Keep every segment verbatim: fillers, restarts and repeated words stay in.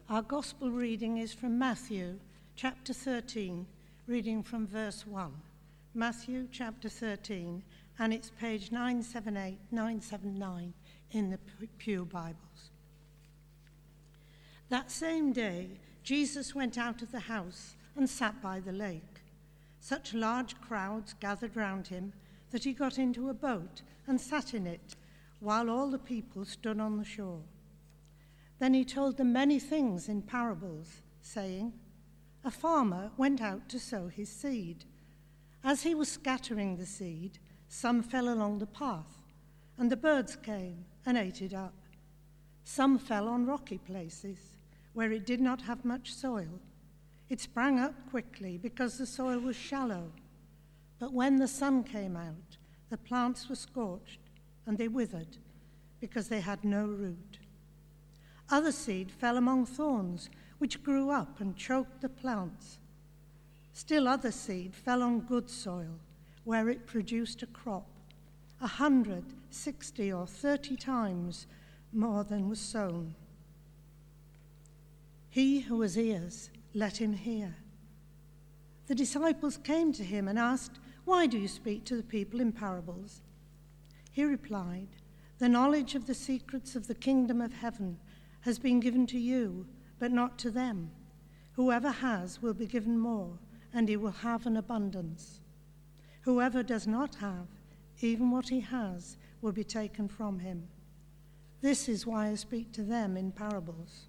Our gospel reading is from Matthew chapter thirteen, reading from verse one. Matthew chapter thirteen, and it's page nine seventy-eight, nine seventy-nine in the Pew Bibles. That same day, Jesus went out of the house and sat by the lake. Such large crowds gathered round him that he got into a boat and sat in it, while all the people stood on the shore. Then he told them many things in parables, saying, "A farmer went out to sow his seed. As he was scattering the seed, some fell along the path, and the birds came and ate it up. Some fell on rocky places, where it did not have much soil. It sprang up quickly because the soil was shallow. But when the sun came out, the plants were scorched, and they withered, because they had no root. Other seed fell among thorns, which grew up and choked the plants. Still other seed fell on good soil, where it produced a crop, a hundred, sixty, or thirty times more than was sown. He who has ears, let him hear." The disciples came to him and asked, "Why do you speak to the people in parables?" He replied, "The knowledge of the secrets of the kingdom of heaven has been given to you, but not to them. Whoever has will be given more, and he will have an abundance. Whoever does not have, even what he has will be taken from him. This is why I speak to them in parables.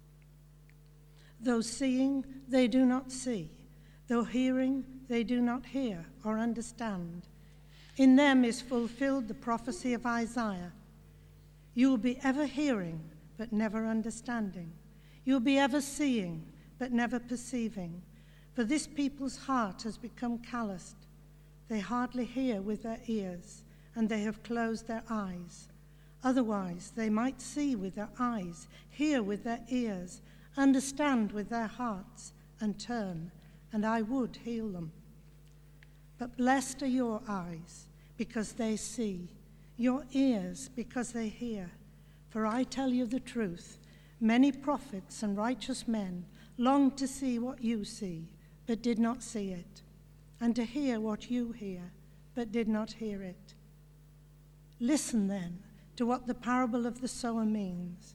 Though seeing, they do not see. Though hearing, they do not hear or understand. In them is fulfilled the prophecy of Isaiah. You will be ever hearing, but never understanding. You will be ever seeing, but never perceiving. For this people's heart has become calloused. They hardly hear with their ears, and they have closed their eyes. Otherwise, they might see with their eyes, hear with their ears, understand with their hearts, and turn, and I would heal them. But blessed are your eyes, because they see, your ears, because they hear. For I tell you the truth, many prophets and righteous men longed to see what you see, but did not see it, and to hear what you hear, but did not hear it. Listen then to what the parable of the sower means.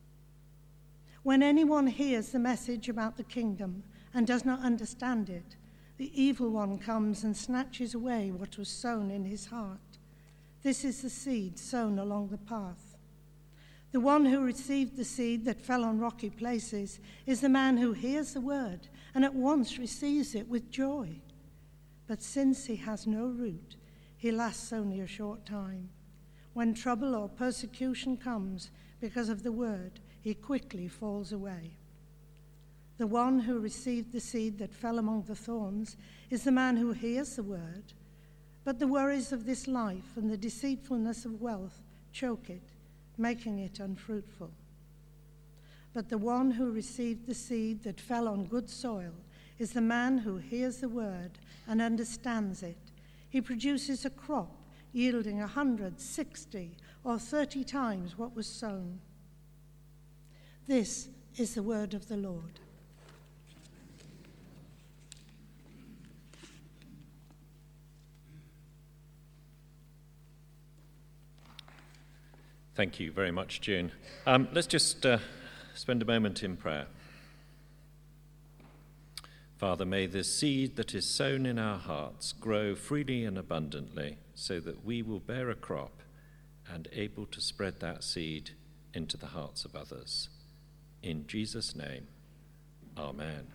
When anyone hears the message about the kingdom and does not understand it, the evil one comes and snatches away what was sown in his heart. This is the seed sown along the path. The one who received the seed that fell on rocky places is the man who hears the word and at once receives it with joy. But since he has no root, he lasts only a short time. When trouble or persecution comes because of the word, he quickly falls away. The one who received the seed that fell among the thorns is the man who hears the word, but the worries of this life and the deceitfulness of wealth choke it, making it unfruitful. But the one who received the seed that fell on good soil is the man who hears the word and understands it. He produces a crop yielding a hundred, sixty, or thirty times what was sown. This is the word of the Lord. Thank you very much, June. Um, let's just uh, spend a moment in prayer. Father, may the seed that is sown in our hearts grow freely and abundantly so that we will bear a crop and able to spread that seed into the hearts of others. In Jesus' name, amen.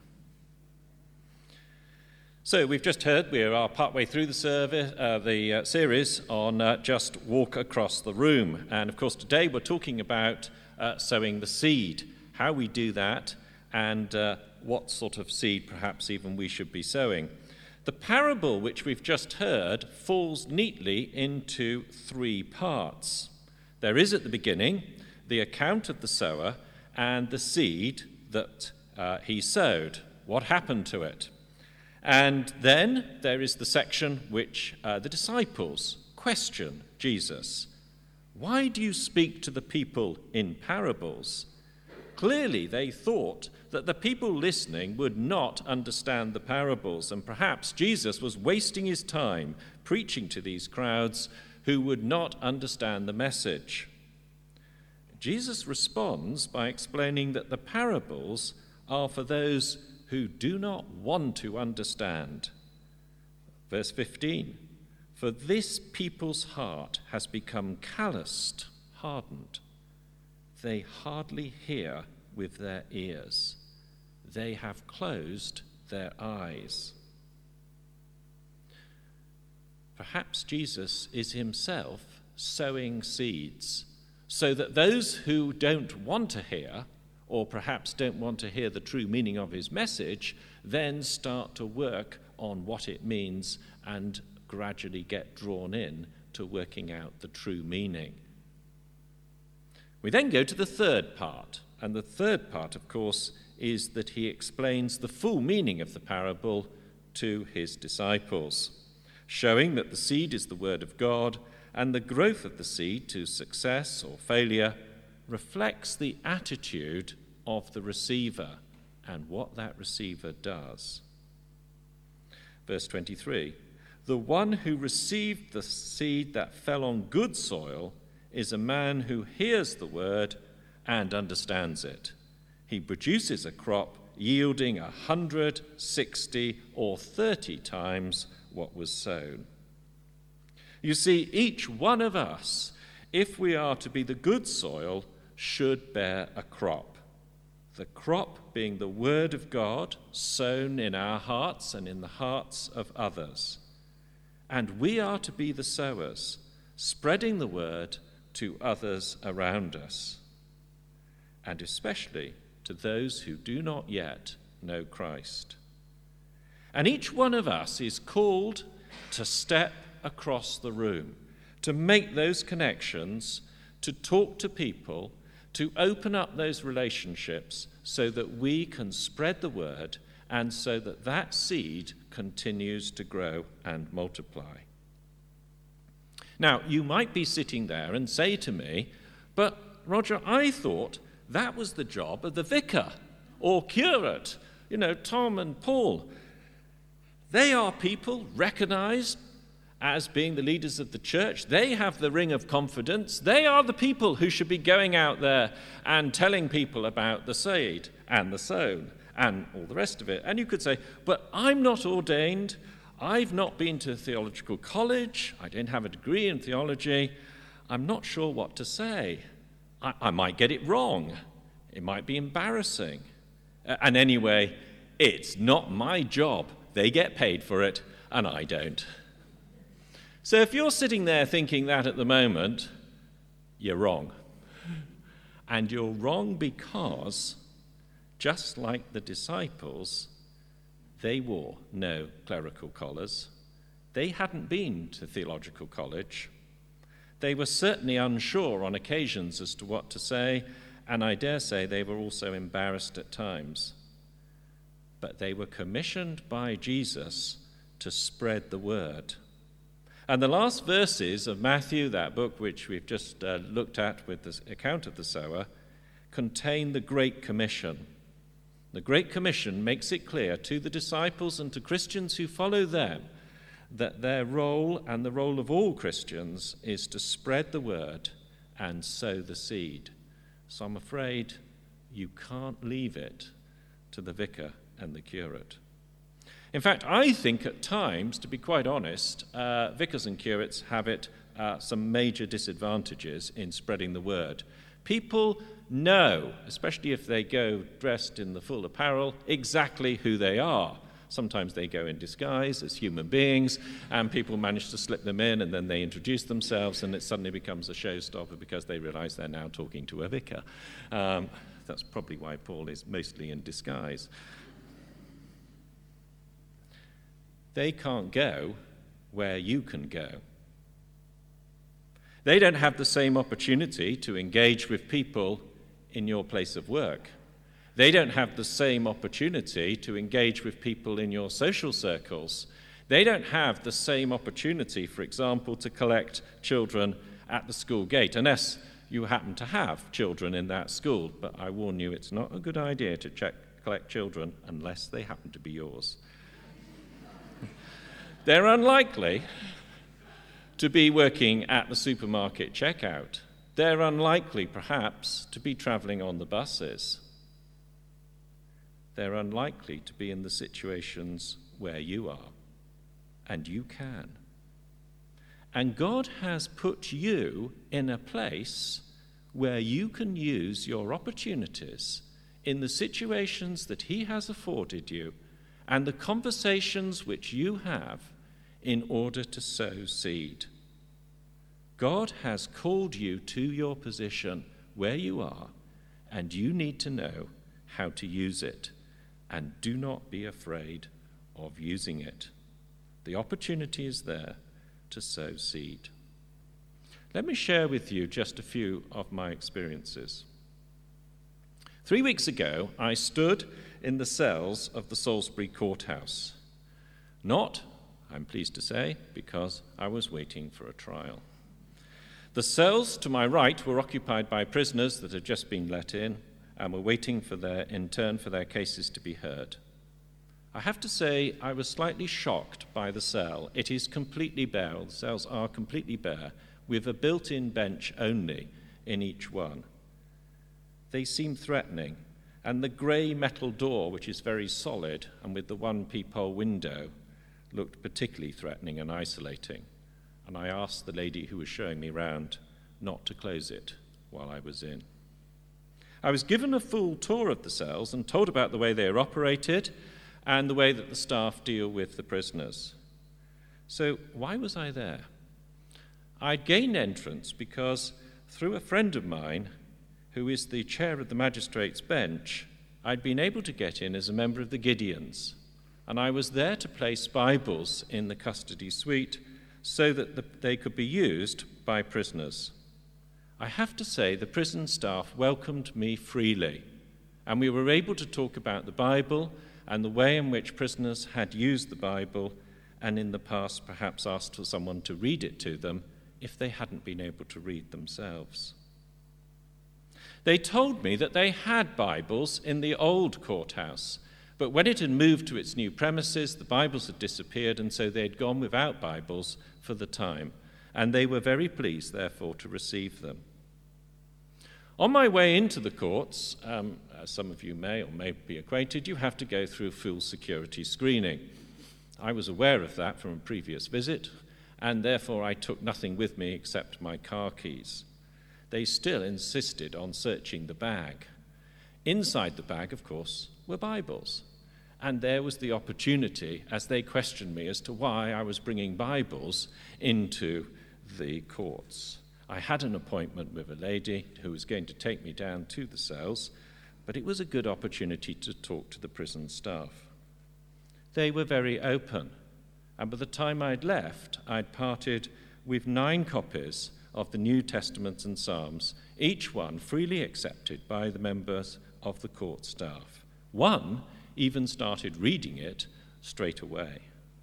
So we've just heard, we are partway through the, service, uh, the uh, series on uh, Just Walk Across the Room. And of course today we're talking about uh, sowing the seed, how we do that, and uh, what sort of seed perhaps even we should be sowing. The parable which we've just heard falls neatly into three parts. There is at the beginning the account of the sower and the seed that uh, he sowed. What happened to it? And then there is the section which uh, the disciples question Jesus. Why do you speak to the people in parables? clearly they thought that the people listening would not understand the parables, and perhaps Jesus was wasting his time preaching to these crowds who would not understand the message. Jesus responds by explaining that the parables are for those who do not want to understand. Verse fifteen, "For this people's heart has become calloused, hardened. They hardly hear with their ears. They have closed their eyes." Perhaps Jesus is himself sowing seeds so that those who don't want to hear, or perhaps don't want to hear the true meaning of his message, then start to work on what it means and gradually get drawn in to working out the true meaning. We then go to the third part, and the third part, of course, is that he explains the full meaning of the parable to his disciples, showing that the seed is the word of God, and the growth of the seed to success or failure reflects the attitude of the receiver and what that receiver does. Verse twenty-three, "The one who received the seed that fell on good soil is a man who hears the word and understands it. He produces a crop yielding a hundred, sixty, or thirty times what was sown." You see, each one of us, if we are to be the good soil, should bear a crop. The crop being the word of God sown in our hearts and in the hearts of others. And we are to be the sowers, spreading the word to others around us, and especially to those who do not yet know Christ. And each one of us is called to step across the room, to make those connections, to talk to people, to open up those relationships so that we can spread the word and so that that seed continues to grow and multiply. Now, you might be sitting there and say to me, "But Roger, I thought that was the job of the vicar or curate, you know, Tom and Paul. They are people recognized as being the leaders of the church. They have the ring of confidence. They are the people who should be going out there and telling people about the seed and the sown and all the rest of it." And you could say, "But I'm not ordained. I've not been to theological college. I don't have a degree in theology. I'm not sure what to say. I, I might get it wrong. It might be embarrassing. Uh, and anyway, it's not my job. They get paid for it, and I don't." So if you're sitting there thinking that at the moment, you're wrong. And you're wrong because, just like the disciples, they wore no clerical collars. They hadn't been to theological college. They were certainly unsure on occasions as to what to say, and I dare say they were also embarrassed at times. But they were commissioned by Jesus to spread the word. And the last verses of Matthew, that book which we've just uh, looked at with the account of the sower, contain the Great Commission. The Great Commission makes it clear to the disciples and to Christians who follow them that their role and the role of all Christians is to spread the word and sow the seed. So I'm afraid you can't leave it to the vicar and the curate. In fact, I think at times, to be quite honest, uh, vicars and curates have it uh, some major disadvantages in spreading the word. People know, especially if they go dressed in the full apparel, exactly who they are. Sometimes they go in disguise as human beings, and people manage to slip them in, and then they introduce themselves, and it suddenly becomes a showstopper because they realize they're now talking to a vicar. Um, that's probably why Paul is mostly in disguise. They can't go where you can go. They don't have the same opportunity to engage with people in your place of work. They don't have the same opportunity to engage with people in your social circles. They don't have the same opportunity, for example, to collect children at the school gate, unless you happen to have children in that school. But I warn you, it's not a good idea to check, collect children unless they happen to be yours. They're unlikely to be working at the supermarket checkout. They're unlikely, perhaps, to be travelling on the buses. They're unlikely to be in the situations where you are, and you can. And God has put you in a place where you can use your opportunities in the situations that He has afforded you and the conversations which you have in order to sow seed. God has called you to your position where you are, and you need to know how to use it. And do not be afraid of using it. The opportunity is there to sow seed. Let me share with you just a few of my experiences. Three weeks ago, I stood in the cells of the Salisbury Courthouse. Not, I'm pleased to say, because I was waiting for a trial. The cells to my right were occupied by prisoners that had just been let in and were waiting for their, in turn for their cases to be heard. I have to say I was slightly shocked by the cell. It is completely bare, the cells are completely bare, with a built-in bench only in each one. They seem threatening, and the grey metal door, which is very solid, and with the one peephole window, looked particularly threatening and isolating. And I asked the lady who was showing me round not to close it while I was in. I was given a full tour of the cells and told about the way they are operated and the way that the staff deal with the prisoners. So why was I there? I'd gained entrance because through a friend of mine, who is the chair of the magistrates' bench, I'd been able to get in as a member of the Gideons, and I was there to place Bibles in the custody suite so that the, they could be used by prisoners. I have to say the prison staff welcomed me freely, and we were able to talk about the Bible and the way in which prisoners had used the Bible and in the past perhaps asked for someone to read it to them if they hadn't been able to read themselves. They told me that they had Bibles in the old courthouse, but when it had moved to its new premises, the Bibles had disappeared, and so they had gone without Bibles for the time, and they were very pleased, therefore, to receive them. On my way into the courts, um, as some of you may or may be acquainted, you have to go through full security screening. I was aware of that from a previous visit, and therefore I took nothing with me except my car keys. They still insisted on searching the bag. Inside the bag, of course, were Bibles. And there was the opportunity, as they questioned me as to why I was bringing Bibles into the courts. I had an appointment with a lady who was going to take me down to the cells, but it was a good opportunity to talk to the prison staff. They were very open, and by the time I'd left, I'd parted with nine copies of the New Testament and Psalms, each one freely accepted by the members of the court staff. One even started reading it straight away.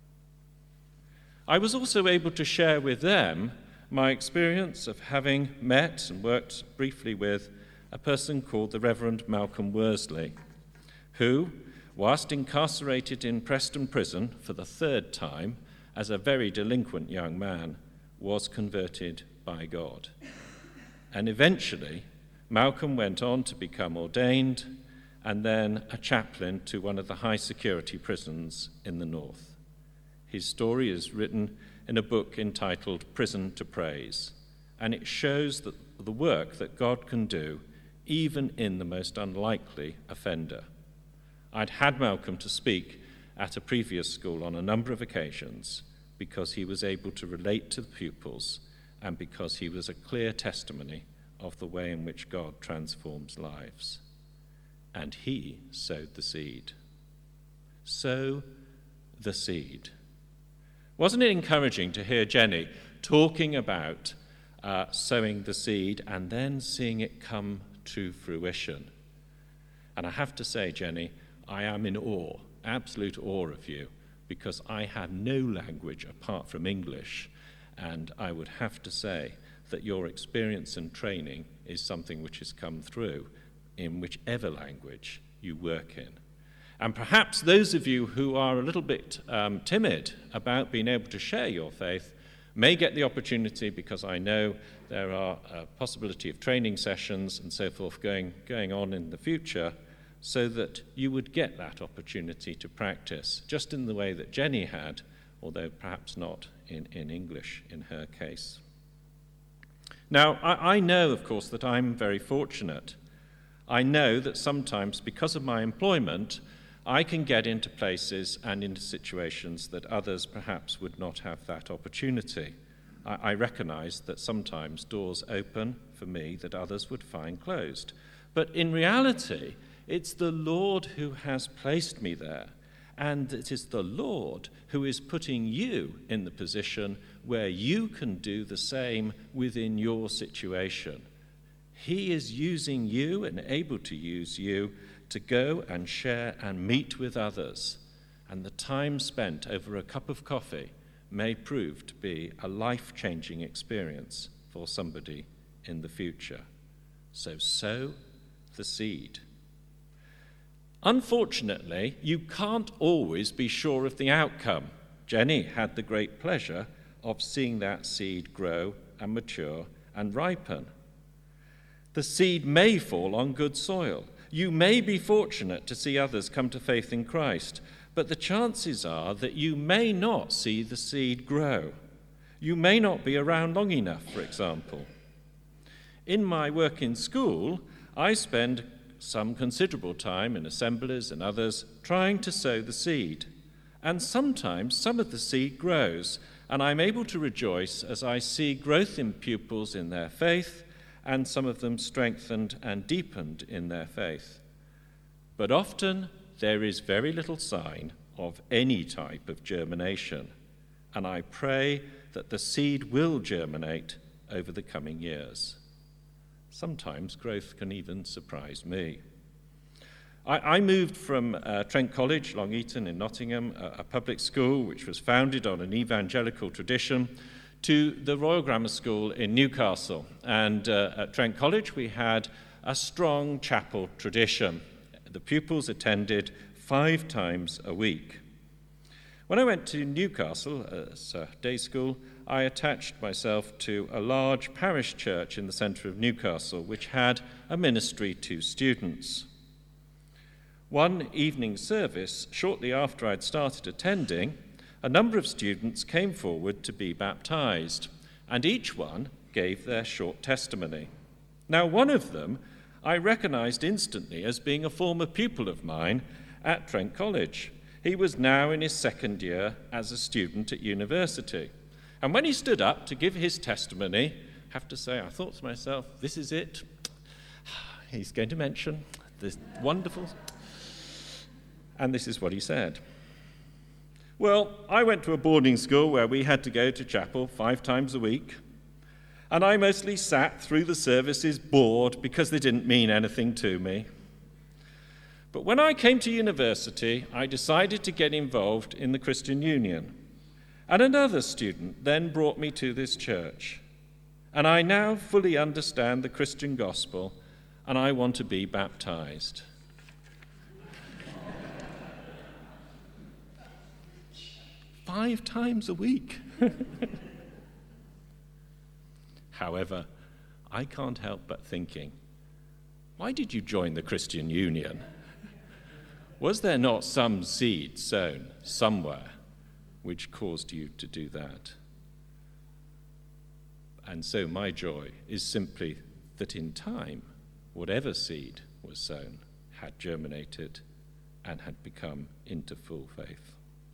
I was also able to share with them my experience of having met and worked briefly with a person called the Reverend Malcolm Worsley, who, whilst incarcerated in Preston Prison for the third time as a very delinquent young man, was converted by God. And eventually, Malcolm went on to become ordained and then a chaplain to one of the high security prisons in the north. His story is written in a book entitled Prison to Praise, and it shows that the work that God can do even in the most unlikely offender. I'd had Malcolm to speak at a previous school on a number of occasions because he was able to relate to the pupils and because he was a clear testimony of the way in which God transforms lives. And he sowed the seed. Sow the seed. Wasn't it encouraging to hear Jenny talking about uh, sowing the seed and then seeing it come to fruition? And I have to say, Jenny, I am in awe, absolute awe of you, because I had no language apart from English, and I would have to say that your experience and training is something which has come through in whichever language you work in. And perhaps those of you who are a little bit um, timid about being able to share your faith may get the opportunity, because I know there are a possibility of training sessions and so forth going, going on in the future, so that you would get that opportunity to practice, just in the way that Jenny had, although perhaps not in, in English in her case. Now, I, I know, of course, that I'm very fortunate. I know that sometimes, because of my employment, I can get into places and into situations that others perhaps would not have that opportunity. I, I recognize that sometimes doors open for me that others would find closed. But in reality, it's the Lord who has placed me there, and it is the Lord who is putting you in the position where you can do the same within your situation. He is using you and able to use you to go and share and meet with others, and the time spent over a cup of coffee may prove to be a life-changing experience for somebody in the future. So sow the seed. Unfortunately, you can't always be sure of the outcome. Jenny had the great pleasure of seeing that seed grow and mature and ripen. The seed may fall on good soil. You may be fortunate to see others come to faith in Christ, but the chances are that you may not see the seed grow. You may not be around long enough, for example. In my work in school, I spend some considerable time in assemblies and others trying to sow the seed. And sometimes some of the seed grows, and I'm able to rejoice as I see growth in pupils in their faith, and some of them strengthened and deepened in their faith. But often there is very little sign of any type of germination, and I pray that the seed will germinate over the coming years. Sometimes growth can even surprise me. I, I moved from uh, Trent College, Long Eaton in Nottingham, a, a public school which was founded on an evangelical tradition, to the Royal Grammar School in Newcastle. And uh, at Trent College we had a strong chapel tradition. The pupils attended five times a week. When I went to Newcastle as a day school, I attached myself to a large parish church in the centre of Newcastle, which had a ministry to students. One evening service, shortly after I'd started attending, a number of students came forward to be baptized, and each one gave their short testimony. Now, one of them I recognized instantly as being a former pupil of mine at Trent College. He was now in his second year as a student at university. And when he stood up to give his testimony, I have to say, I thought to myself, this is it. He's going to mention this wonderful... And this is what he said. Well, I went to a boarding school where we had to go to chapel five times a week, and I mostly sat through the services bored because they didn't mean anything to me. But when I came to university, I decided to get involved in the Christian Union, and another student then brought me to this church, and I now fully understand the Christian gospel, and I want to be baptized. Five times a week. However, I can't help but thinking, why did you join the Christian Union? Was there not some seed sown somewhere which caused you to do that? And so my joy is simply that in time, whatever seed was sown had germinated and had become into full faith.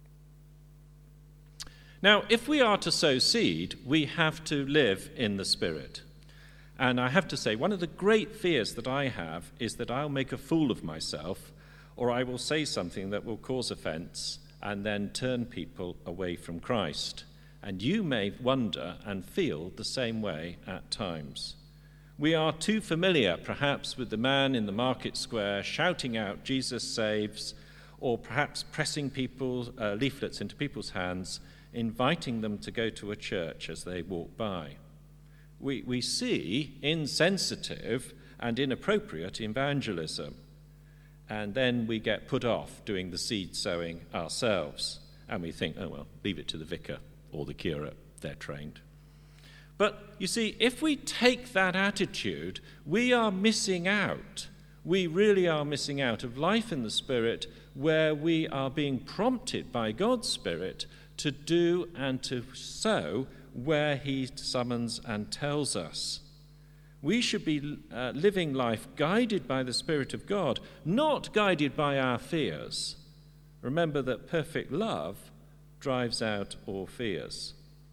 Now, if we are to sow seed, we have to live in the Spirit. And I have to say, one of the great fears that I have is that I'll make a fool of myself, or I will say something that will cause offense and then turn people away from Christ. And you may wonder and feel the same way at times. We are too familiar, perhaps, with the man in the market square shouting out, "Jesus saves," or perhaps pressing people, uh, leaflets into people's hands, inviting them to go to a church as they walk by. we, we see insensitive and inappropriate evangelism. And then we get put off doing the seed sowing ourselves. And we think, oh, well, leave it to the vicar or the curate. They're trained. But you see, if we take that attitude, we are missing out. We really are missing out of life in the Spirit, where we are being prompted by God's Spirit to do and to sow where he summons and tells us. We should be uh, living life guided by the Spirit of God, not guided by our fears. Remember that perfect love drives out all fears.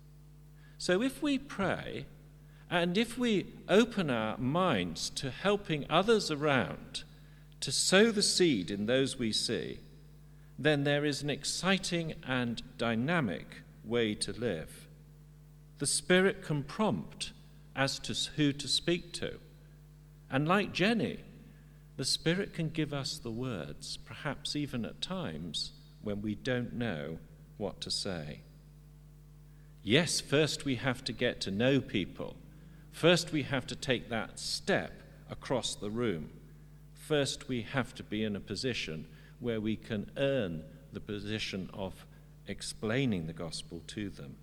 So if we pray, and if we open our minds to helping others around to sow the seed in those we see, then there is an exciting and dynamic way to live. The Spirit can prompt as to who to speak to. And like Jenny, the Spirit can give us the words, perhaps even at times when we don't know what to say. Yes, first we have to get to know people. First we have to take that step across the room. First we have to be in a position where we can earn the position of explaining the gospel to them.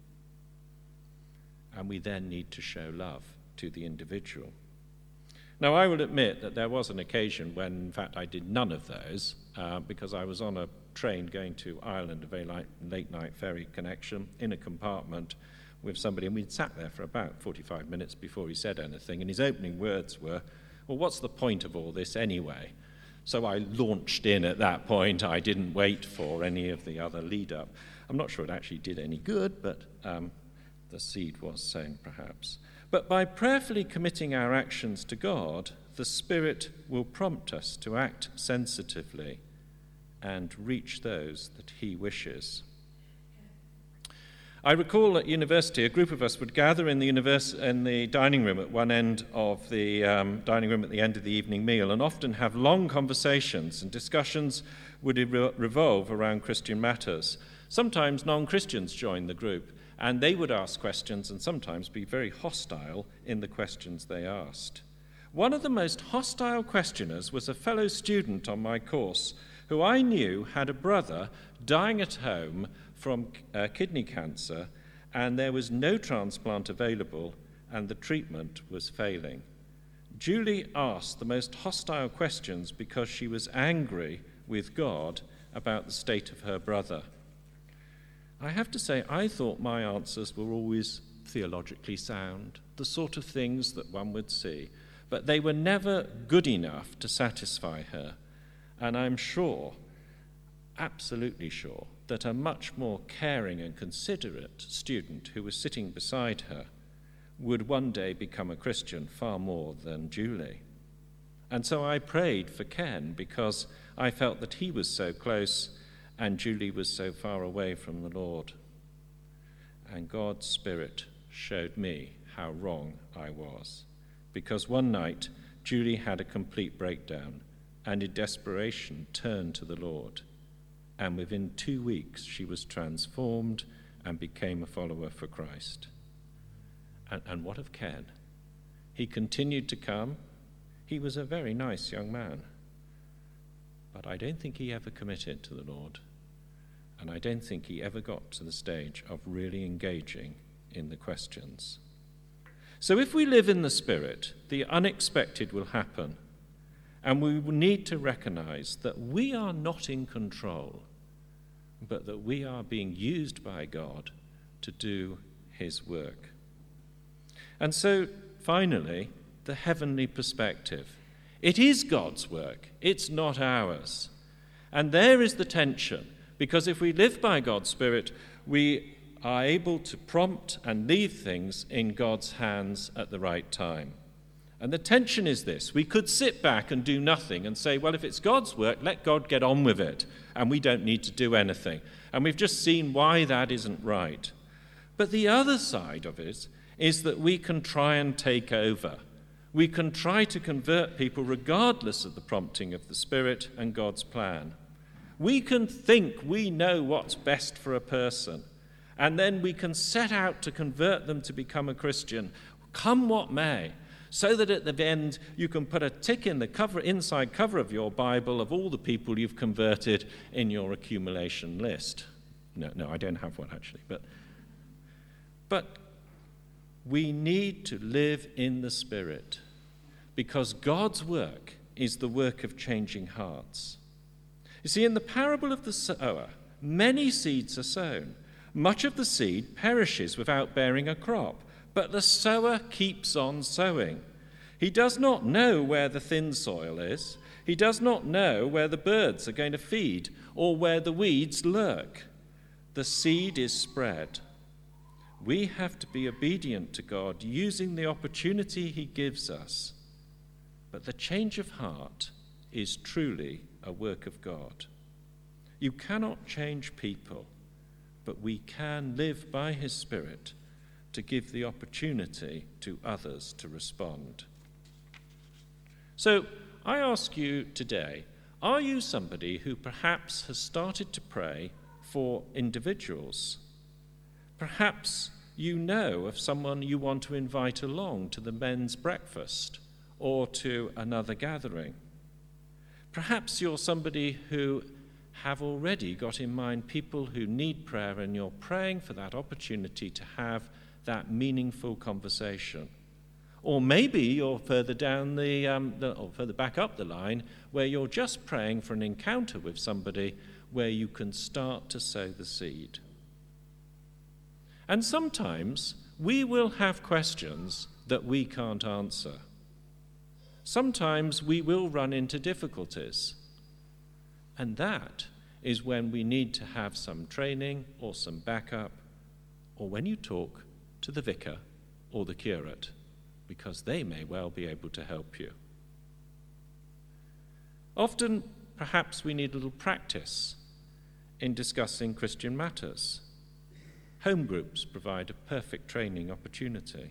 And we then need to show love to the individual. Now, I will admit that there was an occasion when, in fact, I did none of those uh, because I was on a train going to Ireland, a very light, late-night ferry connection, in a compartment with somebody, and we'd sat there for about forty-five minutes before he said anything, and his opening words were, well, what's the point of all this anyway? So I launched in at that point. I didn't wait for any of the other lead-up. I'm not sure it actually did any good, but um, the seed was sown perhaps. But by prayerfully committing our actions to God, the Spirit will prompt us to act sensitively and reach those that he wishes. I recall at university, a group of us would gather in the, univers- in the dining room at one end of the um, dining room at the end of the evening meal, and often have long conversations, and discussions would re- revolve around Christian matters. Sometimes non-Christians joined the group, and they would ask questions and sometimes be very hostile in the questions they asked. One of the most hostile questioners was a fellow student on my course who I knew had a brother dying at home from uh, kidney cancer, and there was no transplant available, and the treatment was failing. Julie asked the most hostile questions because she was angry with God about the state of her brother. I have to say, I thought my answers were always theologically sound, the sort of things that one would see, but they were never good enough to satisfy her. And I'm sure, absolutely sure, that a much more caring and considerate student who was sitting beside her would one day become a Christian far more than Julie. And so I prayed for Ken because I felt that he was so close and Julie was so far away from the Lord. And God's Spirit showed me how wrong I was, because one night Julie had a complete breakdown and in desperation turned to the Lord. And within two weeks she was transformed and became a follower for Christ. And, and what of Ken? He continued to come. He was a very nice young man. But I don't think he ever committed to the Lord. And I don't think he ever got to the stage of really engaging in the questions. So if we live in the Spirit, the unexpected will happen. And we will need to recognize that we are not in control, but that we are being used by God to do his work. And so, finally, the heavenly perspective. It is God's work. It's not ours. And there is the tension, because if we live by God's Spirit, we are able to prompt and leave things in God's hands at the right time. And the tension is this. We could sit back and do nothing and say, well, if it's God's work, let God get on with it, and we don't need to do anything. And we've just seen why that isn't right. But the other side of it is that we can try and take over. We can try to convert people regardless of the prompting of the Spirit and God's plan. We can think we know what's best for a person, and then we can set out to convert them to become a Christian, come what may, so that at the end you can put a tick in the cover, inside cover of your Bible of all the people you've converted in your accumulation list. No, no, I don't have one actually, but but we need to live in the Spirit, because God's work is the work of changing hearts. You see, in the parable of the sower, many seeds are sown. Much of the seed perishes without bearing a crop, but the sower keeps on sowing. He does not know where the thin soil is. He does not know where the birds are going to feed or where the weeds lurk. The seed is spread. We have to be obedient to God, using the opportunity he gives us. But the change of heart is truly a work of God. You cannot change people, but we can live by his Spirit to give the opportunity to others to respond. So I ask you today, are you somebody who perhaps has started to pray for individuals? Perhaps you know of someone you want to invite along to the men's breakfast or to another gathering. Perhaps you're somebody who have already got in mind people who need prayer, and you're praying for that opportunity to have that meaningful conversation. Or maybe you're further down the, um, the, or further back up the line, where you're just praying for an encounter with somebody where you can start to sow the seed. And sometimes we will have questions that we can't answer. Sometimes we will run into difficulties. And that is when we need to have some training or some backup, or when you talk to the vicar or the curate, because they may well be able to help you. Often, perhaps we need a little practice in discussing Christian matters. Home groups provide a perfect training opportunity.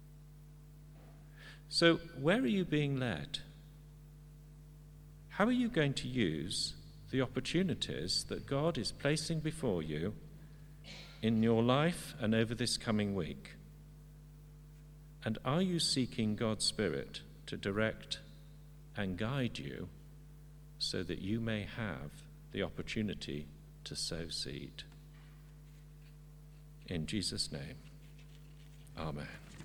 So, where are you being led? How are you going to use the opportunities that God is placing before you in your life and over this coming week? And are you seeking God's Spirit to direct and guide you so that you may have the opportunity to sow seed? In Jesus' name, amen.